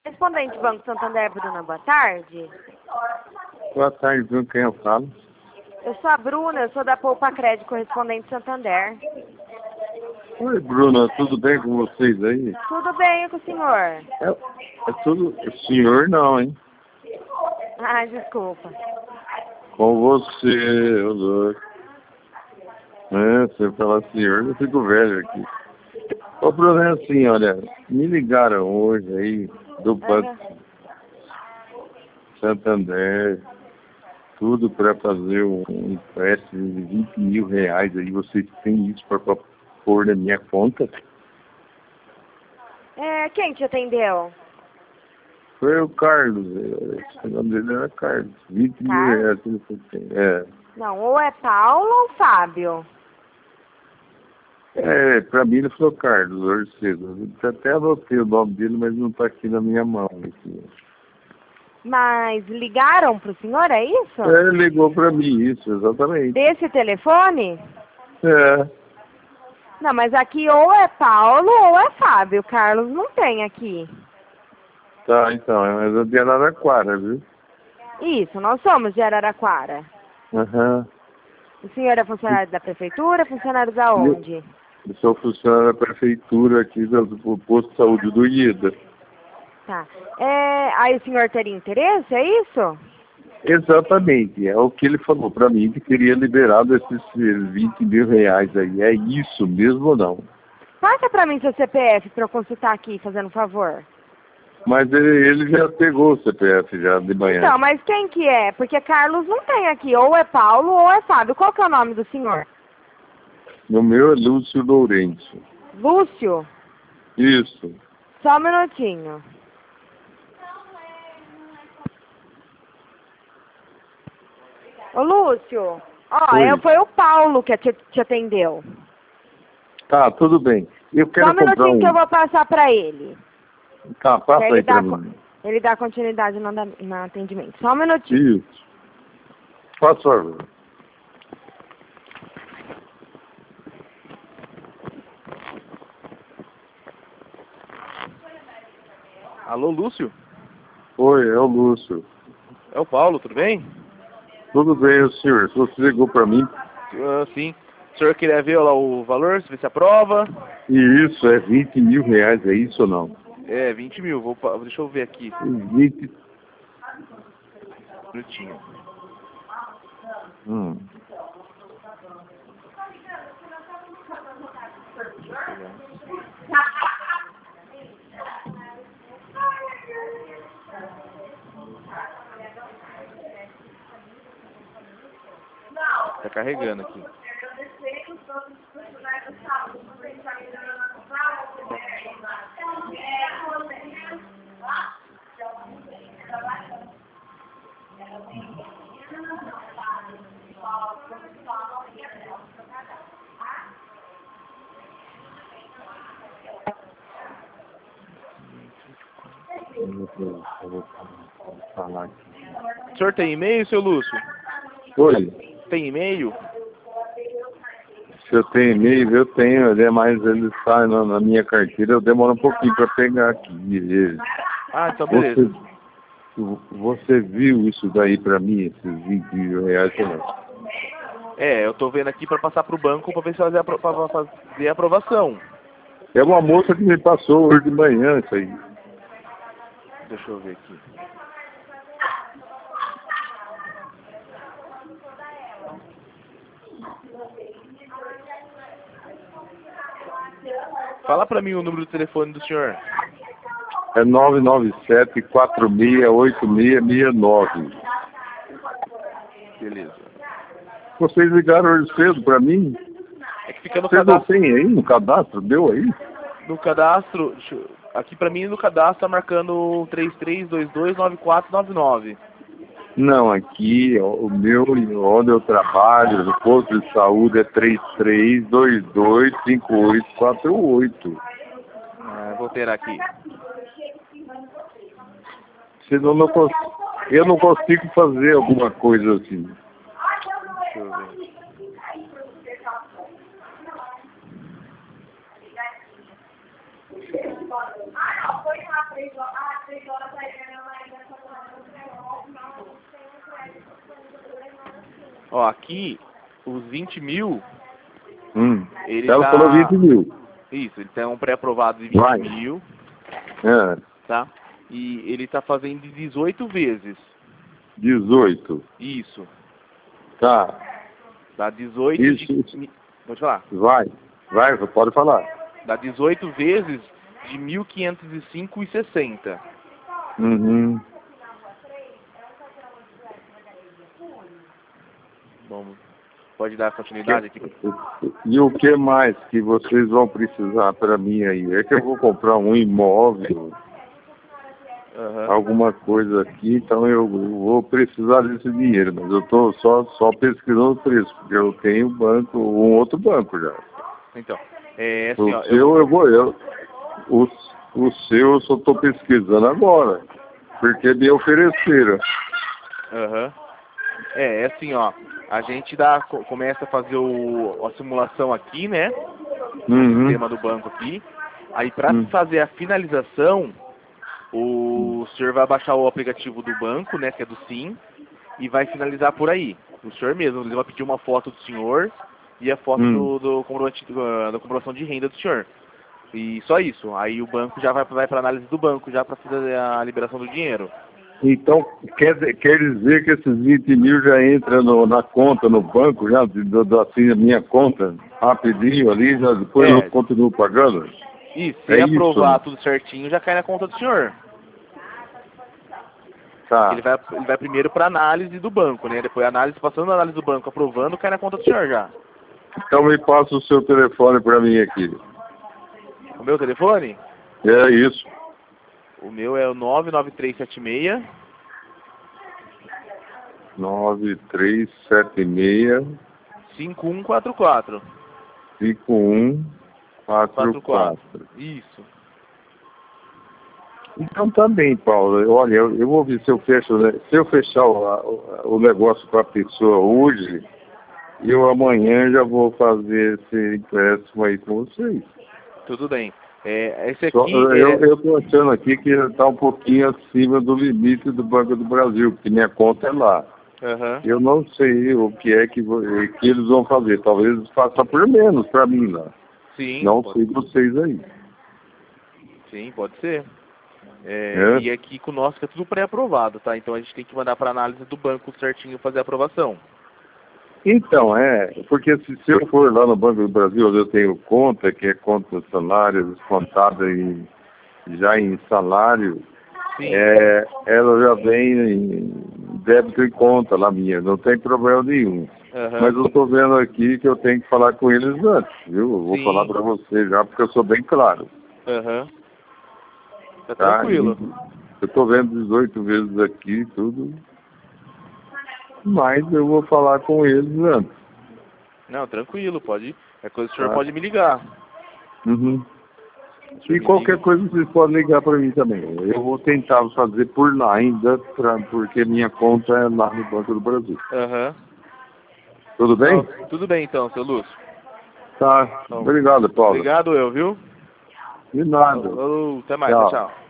Respondente Banco Santander, Bruna, boa tarde. Boa tarde, viu quem eu falo? Eu sou a Bruna, eu sou da Poupa Crédito Correspondente Santander. Oi, Bruna, tudo bem com vocês aí? Tudo bem com o senhor? É tudo... Senhor não, hein? Ah, desculpa. Com você, ô louco. Se eu falar senhor, eu fico velho aqui. Ô, Bruna, é assim, olha, me ligaram hoje aí do Banco Santander, tudo para fazer um empréstimo de 20 mil reais aí. Vocês têm isso para pôr na minha conta? Quem te atendeu? Foi o Carlos, o nome dele era Carlos. 20 mil reais que você tem. Não, ou é Paulo ou Fábio. Pra mim ele falou Carlos, hoje cedo. Eu até anotei o nome dele, mas não tá aqui na minha mão. Aqui. Mas ligaram pro senhor, é isso? Ele ligou pra mim, isso, exatamente. Desse telefone? É. Não, mas aqui ou é Paulo ou é Fábio. Carlos não tem aqui. Tá, então, mas é de Araraquara, viu? Isso, nós somos de Araraquara. Aham. O senhor é funcionário da prefeitura, funcionário da onde? Eu sou funcionário da prefeitura aqui do posto de saúde do IEDA. Tá. Aí o senhor teria interesse, é isso? Exatamente, é o que ele falou pra mim, que teria liberado esses 20 mil reais aí. É isso mesmo ou não? Passa pra mim seu CPF pra eu consultar aqui, fazendo um favor. Mas ele já pegou o CPF já de manhã. Então, mas quem que é? Porque Carlos não tem aqui, ou é Paulo ou é Fábio. Qual que é o nome do senhor? O meu é Lúcio Lourenço. Lúcio? Isso. Só um minutinho. Ô Lúcio, foi o Paulo que te atendeu. Tá, tudo bem. Eu quero Só um minutinho que eu comprar vou passar pra ele. Tá, passa aí pra mim. Ele dá continuidade no atendimento. Só um minutinho. Isso. Faça favor. Alô, Lúcio? Oi, é o Lúcio. É o Paulo, tudo bem? Tudo bem, senhor. Se você ligou pra mim. Sim. O senhor queria ver lá o valor, se você aprova? E isso, é 20 mil reais, é isso ou não? 20 mil. Deixa eu ver aqui. 20... Um minutinho. Tá carregando aqui. Falar aqui. O senhor tem e-mail, seu Lúcio? Oi. Tem e-mail? Se eu tenho e-mail, eu tenho, mas ele sai na minha carteira, eu demoro um pouquinho para pegar aqui. Então beleza. Você viu isso daí para mim, esses 20 mil reais ou não? Eu tô vendo aqui para passar pro banco para ver se fazer a aprovação. É uma moça que me passou hoje de manhã isso aí. Deixa eu ver aqui. Fala pra mim o número do telefone do senhor. É 997-468669. Beleza. Vocês ligaram hoje cedo pra mim? É que fica no cadastro. Vocês não tem aí no cadastro? Deu aí? No cadastro, aqui pra mim no cadastro tá marcando 33229499. Não, aqui o meu, onde eu trabalho, no posto de saúde é 33225848. Vou ter aqui. Senão eu não consigo fazer alguma coisa assim. Deixa eu ver. Ó, aqui, os 20 mil, ele Ela tá... falou 20 mil. Isso, ele tem um pré-aprovado de 20 mil, É, tá? E ele tá fazendo 18 vezes. 18. Isso. Tá. Dá 18 Isso. Pode falar. Vai, pode falar. Dá 18 vezes de 1.505,60. Uhum. Vamos. Pode dar continuidade aqui? E o que mais que vocês vão precisar para mim aí? É que eu vou comprar um imóvel, alguma coisa aqui, então eu vou precisar desse dinheiro, mas eu estou só pesquisando o preço, porque eu tenho um outro banco já. Então, assim, o seu eu só estou pesquisando agora, porque me ofereceram. Assim, ó, a gente começa a fazer a simulação aqui, né? No sistema do banco aqui. Aí para fazer a finalização, o senhor vai baixar o aplicativo do banco, né, que é do SIM, e vai finalizar por aí. O senhor mesmo, ele vai pedir uma foto do senhor e a foto da comprovação de renda do senhor. E só isso. Aí o banco já vai para análise do banco, já para fazer a liberação do dinheiro. Então, quer dizer que esses 20 mil já entram na conta, no banco, já, assim, a minha conta, rapidinho ali, já depois eu continuo pagando? Isso, se aprovar tudo certinho, já cai na conta do senhor. Tá. Ele vai primeiro para análise do banco, né? Depois passando a análise do banco, aprovando, cai na conta do senhor já. Então me passa o seu telefone para mim aqui. O meu telefone? É isso. O meu é o 99376 9376 5144. 5144. Isso. Então tá bem, Paulo. Olha, eu vou ver se eu fecho, né? Se eu fechar o negócio com a pessoa hoje, eu amanhã já vou fazer esse empréstimo aí com vocês. Tudo bem. Esse aqui eu tô achando aqui que está um pouquinho acima do limite do Banco do Brasil, porque minha conta é lá. Eu não sei o que é que eles vão fazer. Talvez eles façam por menos para mim lá. Sim. Não sei vocês aí. Sim, pode ser. E aqui com o nosso é tudo pré-aprovado, tá? Então a gente tem que mandar para análise do banco certinho fazer a aprovação. Então, porque se eu for lá no Banco do Brasil, onde eu tenho conta, que é conta de salário, descontada já em salário, ela já vem em débito em conta lá minha, não tem problema nenhum. Mas eu estou vendo aqui que eu tenho que falar com eles antes, viu? Eu vou falar para você já, porque eu sou bem claro. Tá tranquilo. Eu estou vendo 18 vezes aqui, tudo. Mas eu vou falar com eles antes. Não, tranquilo, pode. É coisa que o senhor pode me ligar. E qualquer coisa vocês podem ligar para mim também. Eu vou tentar fazer por lá ainda, porque minha conta é lá no Banco do Brasil. Tudo bem? Então, tudo bem então, seu Lúcio. Tá. Então, obrigado, Paulo. Obrigado viu? De nada. Até mais, tchau.